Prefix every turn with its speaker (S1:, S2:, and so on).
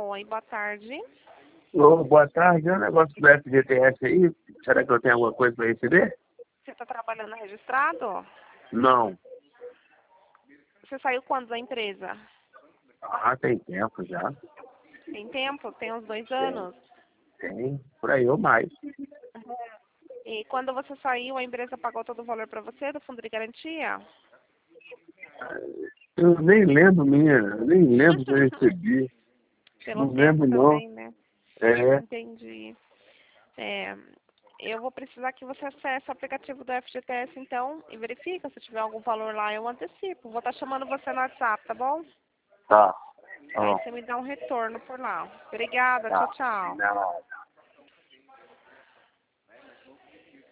S1: Oi, boa tarde.
S2: Ô, boa tarde, é um negócio do FGTS aí? Será que eu tenho alguma coisa para receber?
S1: Você está trabalhando registrado?
S2: Não.
S1: Você saiu quando da empresa?
S2: Ah, tem tempo já.
S1: Tem tempo? Tem uns 2
S2: Tem,
S1: anos?
S2: tem. Por aí ou mais.
S1: E quando você saiu, a empresa pagou todo o valor para você do fundo de garantia?
S2: Eu nem lembro nem lembro se eu recebi.
S1: Pelo
S2: Não
S1: tempo
S2: lembro não.
S1: também, né?
S2: É,
S1: Entendi. É, eu vou precisar que você acesse o aplicativo do FGTS, então, e verifica se tiver algum valor lá, eu antecipo. Vou estar chamando você no WhatsApp, tá bom?
S2: tá.
S1: Aí
S2: Ó,
S1: você me dá um retorno por lá. Obrigada, tchau,
S2: tá.
S1: tchau.
S2: Não.